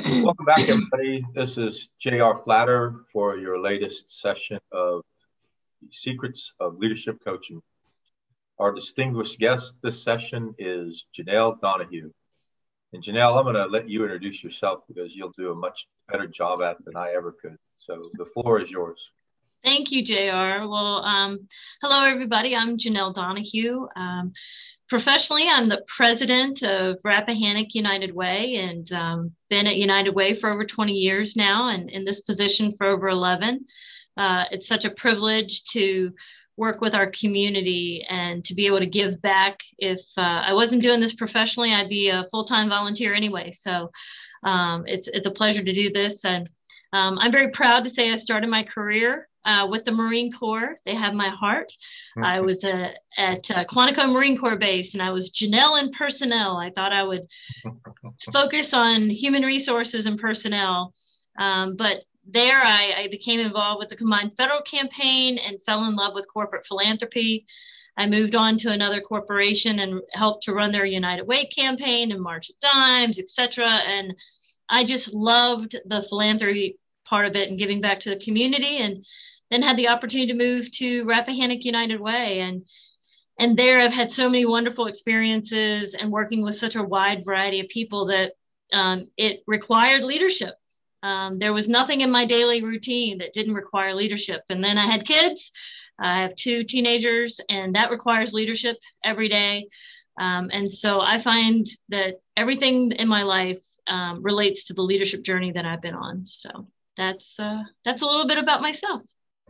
Welcome back, everybody. This is J.R. Flatter for your latest session of Secrets of Leadership Coaching. Our distinguished guest this session is Janelle Donahue. And Janelle, I'm going to let you introduce yourself because you'll do a much better job at it than I ever could. So the floor is yours. Thank you, JR. Well, hello, everybody. I'm Janelle Donahue. Professionally, I'm the president of Rappahannock United Way and been at United Way for over 20 years now and in this position for over 11. It's such a privilege to work with our community and to be able to give back. If I wasn't doing this professionally, I'd be a full-time volunteer anyway. So it's a pleasure to do this. And I'm very proud to say I started my career with the Marine Corps. They have my heart. I was at Quantico Marine Corps Base, and I was Janelle in personnel. I thought I would focus on human resources and personnel. But there I became involved with the Combined Federal Campaign and fell in love with corporate philanthropy. I moved on to another corporation and helped to run their United Way campaign and March of Dimes, etc. And I just loved the philanthropy part of it and giving back to the community, and then had the opportunity to move to Rappahannock United Way. And there I've had so many wonderful experiences and working with such a wide variety of people that it required leadership. There was nothing in my daily routine that didn't require leadership. And then I had kids. I have 2 teenagers, and that requires leadership every day. And so I find that everything in my life relates to the leadership journey that I've been on. So that's a little bit about myself.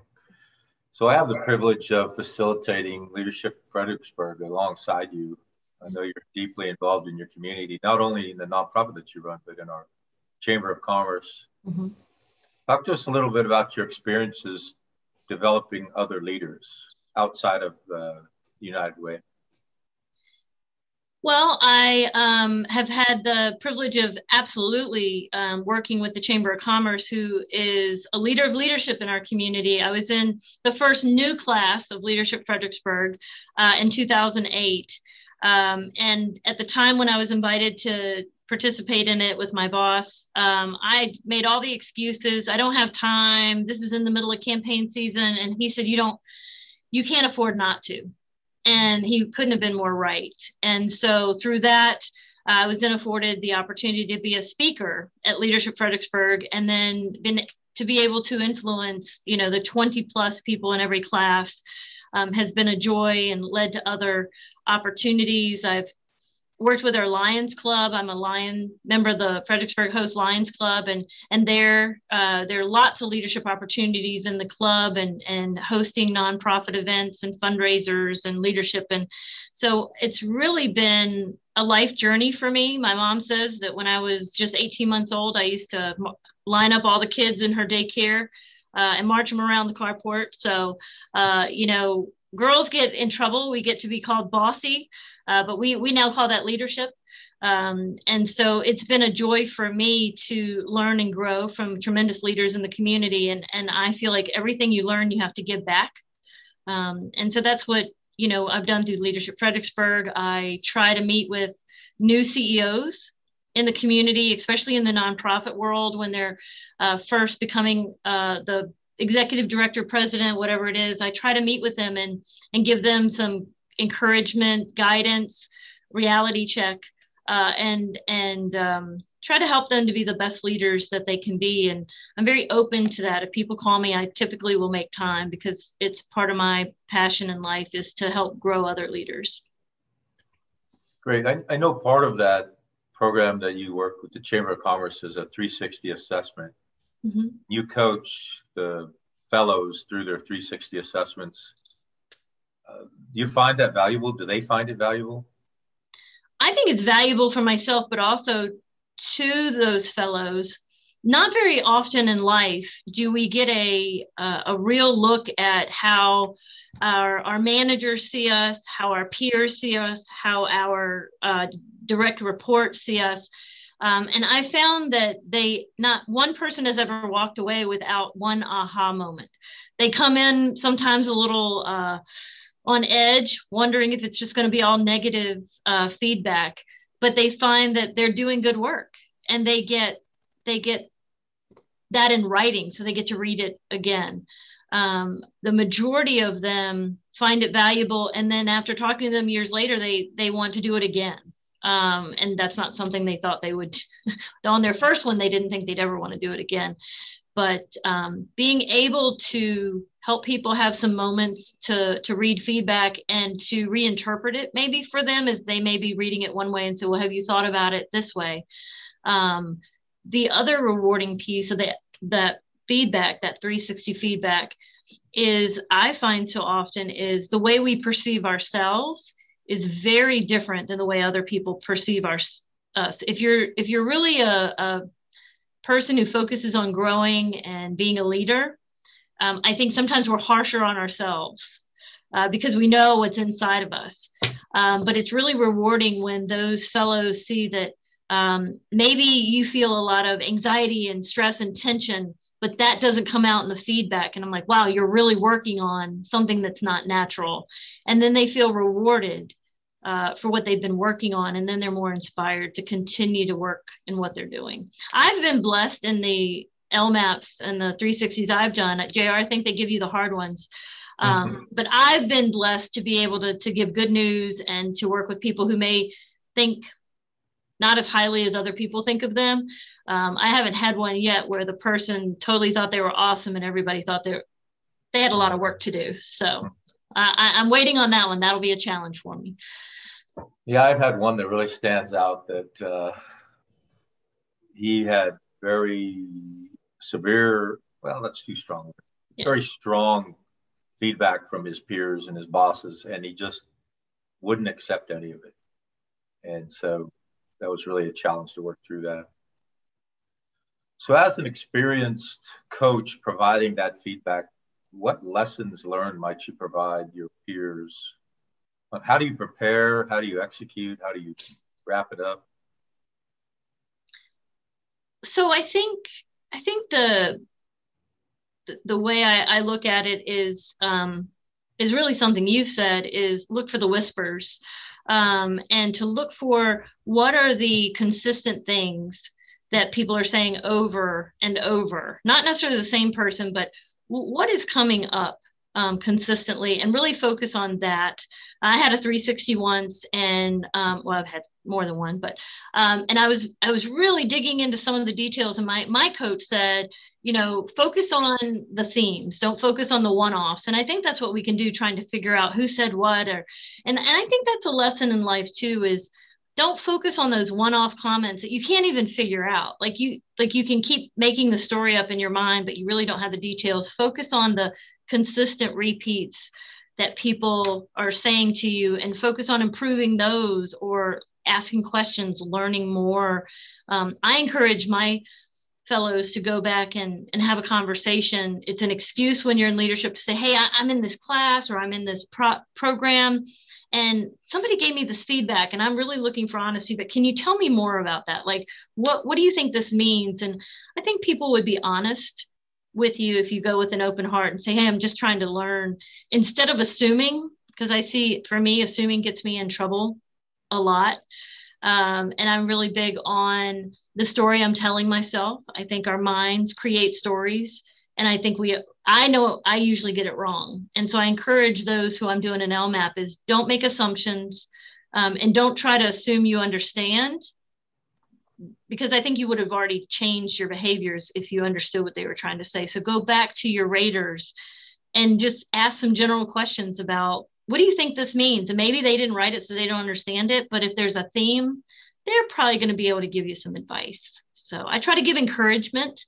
So I have the privilege of facilitating Leadership Fredericksburg alongside you. I know you're deeply involved in your community, not only in the nonprofit that you run, but in our Chamber of Commerce. Mm-hmm. Talk to us a little bit about your experiences developing other leaders outside of the United Way. Well, I have had the privilege of absolutely working with the Chamber of Commerce, who is a leader of leadership in our community. I was in the first new class of Leadership Fredericksburg in 2008. And at the time when I was invited to participate in it with my boss, I made all the excuses. I don't have time. This is in the middle of campaign season. And he said, you can't afford not to. And he couldn't have been more right. And so through that, I was then afforded the opportunity to be a speaker at Leadership Fredericksburg, and then to be able to influence, the 20 plus people in every class has been a joy and led to other opportunities. I've worked with our Lions Club. I'm a member of the Fredericksburg Host Lions Club, and there are lots of leadership opportunities in the club and hosting nonprofit events and fundraisers and leadership. And so it's really been a life journey for me. My mom says that when I was just 18 months old, I used to line up all the kids in her daycare and march them around the carport. So, girls get in trouble. We get to be called bossy, but we now call that leadership. And so it's been a joy for me to learn and grow from tremendous leaders in the community. And I feel like everything you learn, you have to give back. And so that's what, I've done through Leadership Fredericksburg. I try to meet with new CEOs in the community, especially in the nonprofit world, when they're first becoming the executive director, president, whatever it is. I try to meet with them and give them some encouragement, guidance, reality check, and try to help them to be the best leaders that they can be. And I'm very open to that. If people call me, I typically will make time because it's part of my passion in life is to help grow other leaders. Great. I know part of that program that you work with the Chamber of Commerce is a 360 assessment. Mm-hmm. You coach the fellows through their 360 assessments. Do you find that valuable? Do they find it valuable? I think it's valuable for myself, but also to those fellows. Not very often in life do we get a real look at how our managers see us, how our peers see us, how our direct reports see us. And I found that not one person has ever walked away without one aha moment. They come in sometimes a little on edge, wondering if it's just going to be all negative feedback, but they find that they're doing good work and they get they get that in writing, so they get to read it again. The majority of them find it valuable, and then after talking to them years later, they want to do it again. And that's not something they thought they would. On their first one, they didn't think they'd ever want to do it again. But being able to help people have some moments to read feedback and to reinterpret it maybe for them, as they may be reading it one way and say, well, have you thought about it this way? The other rewarding piece of that feedback, that 360 feedback, is I find so often is the way we perceive ourselves is very different than the way other people perceive us. If you're really a person who focuses on growing and being a leader, I think sometimes we're harsher on ourselves because we know what's inside of us. But it's really rewarding when those fellows see that maybe you feel a lot of anxiety and stress and tension, but that doesn't come out in the feedback. And I'm like, wow, you're really working on something that's not natural. And then they feel rewarded for what they've been working on. And then they're more inspired to continue to work in what they're doing. I've been blessed in the LMAPs and the 360s I've done. At JR, I think they give you the hard ones. But I've been blessed to be able to give good news and to work with people who may think not as highly as other people think of them. I haven't had one yet where the person totally thought they were awesome and everybody thought they had a lot of work to do. So I'm waiting on that one. That'll be a challenge for me. Yeah, I've had one that really stands out that he had very severe, well, that's too strong, very strong feedback from his peers and his bosses, and he just wouldn't accept any of it. And so that was really a challenge to work through that. So as an experienced coach providing that feedback, what lessons learned might you provide your peers? How do you prepare? How do you execute? How do you wrap it up? So I think the way I look at it is really something you've said, is look for the whispers, and to look for what are the consistent things that people are saying over and over, not necessarily the same person, but what is coming up consistently, and really focus on that. I had a 360 once, and well, I've had more than one, but and I was really digging into some of the details, and my coach said, focus on the themes, don't focus on the one-offs. And I think that's what we can do, trying to figure out who said what, and I think that's a lesson in life too, is don't focus on those one-off comments that you can't even figure out. Like you can keep making the story up in your mind, but you really don't have the details. Focus on the consistent repeats that people are saying to you, and focus on improving those or asking questions, learning more. I encourage my fellows to go back and have a conversation. It's an excuse when you're in leadership to say, hey, I'm in this class, or I'm in this program, and somebody gave me this feedback, and I'm really looking for honest feedback. Can you tell me more about that? Like, what do you think this means? And I think people would be honest with you if you go with an open heart and say, hey, I'm just trying to learn, instead of assuming, because I see, for me, assuming gets me in trouble a lot. And I'm really big on the story I'm telling myself. I think our minds create stories, and I think I know I usually get it wrong. And so I encourage those who I'm doing an LMAP is don't make assumptions, and don't try to assume you understand, because I think you would have already changed your behaviors if you understood what they were trying to say. So go back to your raters and just ask some general questions about, what do you think this means? And maybe they didn't write it so they don't understand it, but if there's a theme, they're probably going to be able to give you some advice. So I try to give encouragement.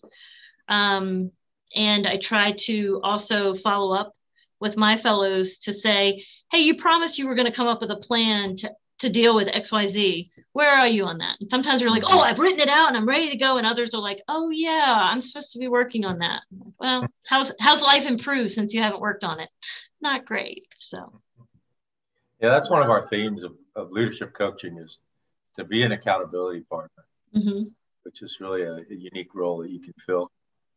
And I try to also follow up with my fellows to say, hey, you promised you were going to come up with a plan to deal with XYZ. Where are you on that? And sometimes they're like, oh, I've written it out and I'm ready to go. And others are like, oh yeah, I'm supposed to be working on that. Well, how's life improved since you haven't worked on it? Not great. So. Yeah, that's one of our themes of leadership coaching, is to be an accountability partner, which is really a unique role that you can fill.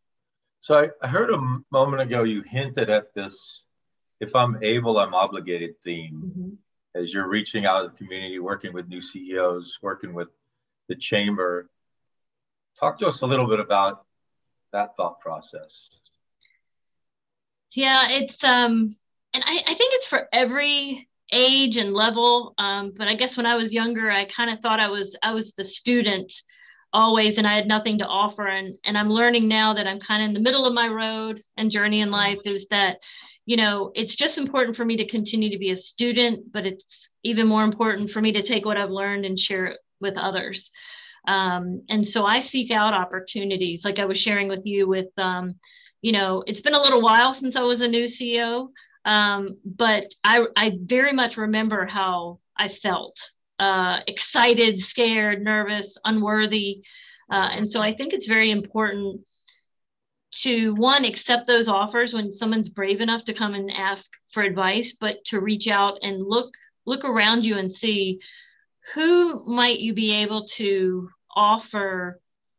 So I heard a moment ago you hinted at this, if I'm able, I'm obligated theme, as you're reaching out to the community, working with new CEOs, working with the chamber. Talk to us a little bit about that thought process. Yeah, it's and I think it's for every age and level. But I guess when I was younger, I kind of thought I was the student always, and I had nothing to offer. And I'm learning now that I'm kind of in the middle of my road and journey in life, is that, it's just important for me to continue to be a student, but it's even more important for me to take what I've learned and share it with others. And so I seek out opportunities, like I was sharing with you with, it's been a little while since I was a new CEO, but I very much remember how I felt, excited, scared, nervous, unworthy. And so I think it's very important to, one, accept those offers when someone's brave enough to come and ask for advice, but to reach out and look around you and see who might you be able to offer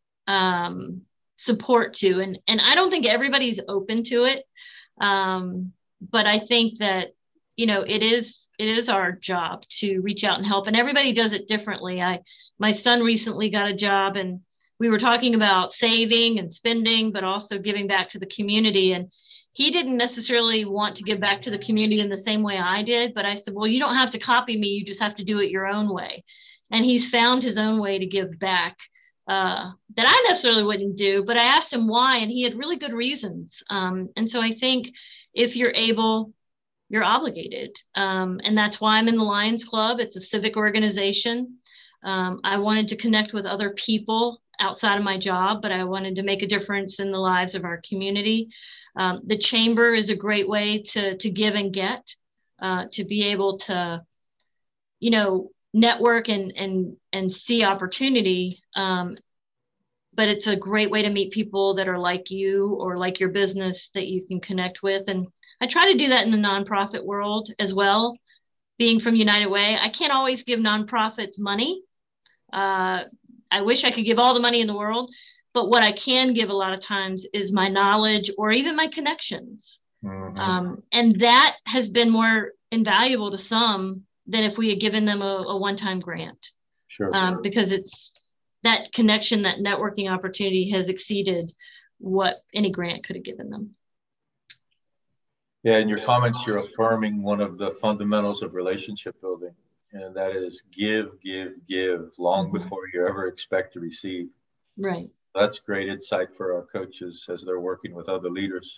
support to. And I don't think everybody's open to it. But I think that, it is our job to reach out and help, and everybody does it differently. My son recently got a job, and we were talking about saving and spending, but also giving back to the community. And he didn't necessarily want to give back to the community in the same way I did. But I said, well, you don't have to copy me. You just have to do it your own way. And he's found his own way to give back, that I necessarily wouldn't do. But I asked him why, and he had really good reasons. And so I think if you're able, you're obligated. And that's why I'm in the Lions Club. It's a civic organization. I wanted to connect with other people outside of my job, but I wanted to make a difference in the lives of our community. The chamber is a great way to give and get, to be able to, network and see opportunity. But it's a great way to meet people that are like you or like your business that you can connect with. And I try to do that in the nonprofit world as well. Being from United Way, I can't always give nonprofits money. I wish I could give all the money in the world, but what I can give a lot of times is my knowledge or even my connections. Mm-hmm. And that has been more invaluable to some than if we had given them a one-time grant. Sure. Because it's that connection, that networking opportunity has exceeded what any grant could have given them. Yeah, in your comments, you're affirming one of the fundamentals of relationship building, and that is give long mm-hmm. before you ever expect to receive. Right. That's great insight for our coaches as they're working with other leaders.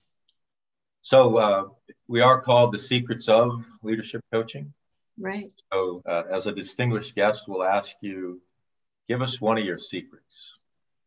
So we are called the secrets of leadership coaching. Right. So as a distinguished guest, we'll ask you, give us one of your secrets.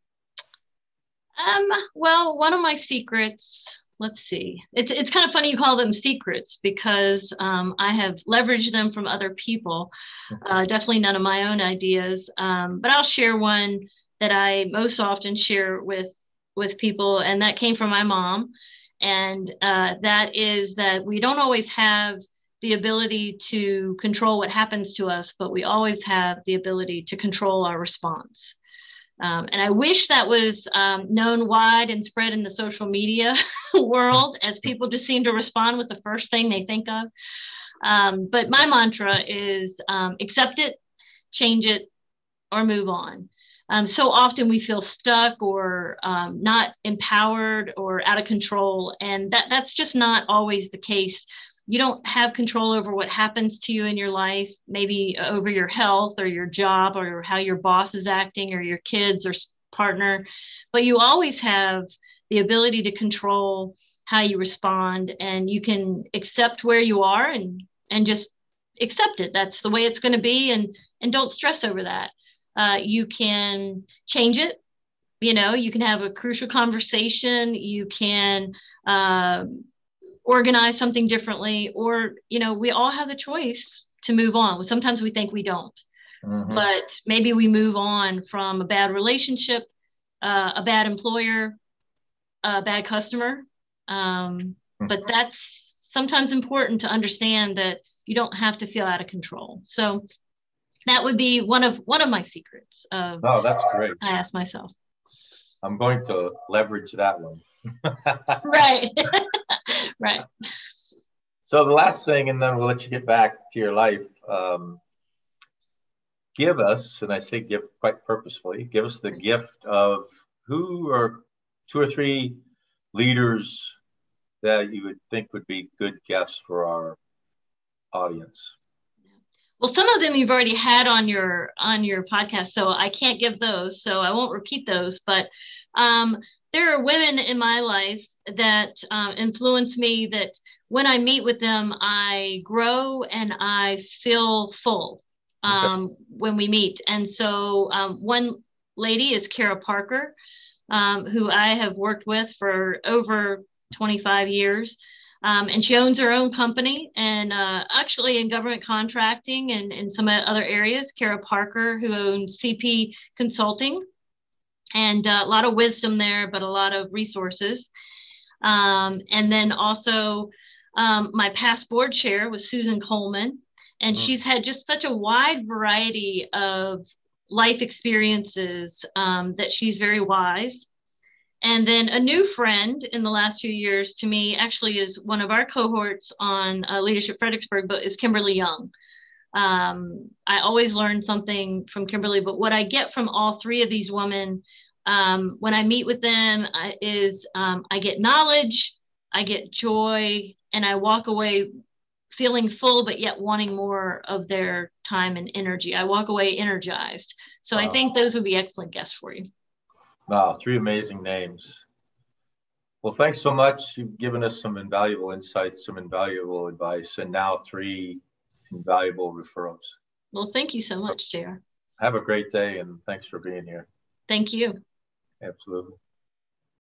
Well, one of my secrets, let's see. It's kind of funny you call them secrets, because I have leveraged them from other people. Definitely none of my own ideas. But I'll share one that I most often share with people, and that came from my mom. And that is that we don't always have the ability to control what happens to us, but we always have the ability to control our response. And I wish that was known wide and spread in the social media world, as people just seem to respond with the first thing they think of. But my mantra is accept it, change it, or move on. So often we feel stuck or not empowered or out of control. And that's just not always the case. You don't have control over what happens to you in your life, maybe over your health or your job or how your boss is acting or your kids or partner, but you always have the ability to control how you respond, and you can accept where you are and just accept it. That's the way it's going to be, and don't stress over that. You can change it. You can have a crucial conversation. You can organize something differently, or, we all have the choice to move on. Sometimes we think we don't, mm-hmm. but maybe we move on from a bad relationship, a bad employer, a bad customer. Mm-hmm. But that's sometimes important to understand that you don't have to feel out of control. So that would be one of my secrets. Oh, that's great. I ask myself. I'm going to leverage that one. Right. Right. So the last thing, and then we'll let you get back to your life. give us, and I say give quite purposefully, give us the gift of who are 2 or 3 leaders that you would think would be good guests for our audience. Well, some of them you've already had on your podcast, so I can't give those, so I won't repeat those. But there are women in my life that influence me, that when I meet with them, I grow and I feel full when we meet. And so one lady is Kara Parker, who I have worked with for over 25 years. And she owns her own company, and actually in government contracting and in some other areas. Kara Parker, who owns CP Consulting, and a lot of wisdom there, but a lot of resources. And then also my past board chair was Susan Coleman, and she's had just such a wide variety of life experiences that she's very wise. And then a new friend in the last few years to me actually is one of our cohorts on Leadership Fredericksburg, but is Kimberly Young. I always learn something from Kimberly, but what I get from all 3 of these women when I meet with them is I get knowledge, I get joy, and I walk away feeling full, but yet wanting more of their time and energy. I walk away energized. So I think those would be excellent guests for you. Wow, 3 amazing names. Well, thanks so much. You've given us some invaluable insights, some invaluable advice, and now 3 invaluable referrals. Well, thank you so much, JR. Have a great day, and thanks for being here. Thank you. Absolutely.